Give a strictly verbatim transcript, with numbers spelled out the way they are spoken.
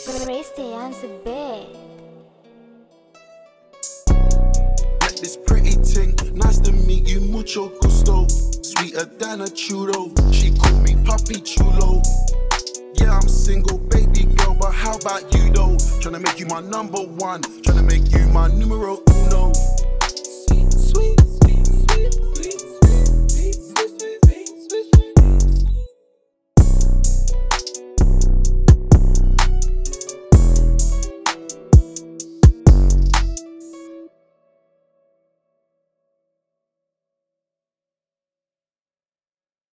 Preste on the bed. Met this pretty ting, nice to meet you, mucho gusto. Sweeter than a churro, she called me Papi Chulo. Yeah, I'm single, baby girl, but how about you though? Tryna make you my number one, tryna make you my numero uno.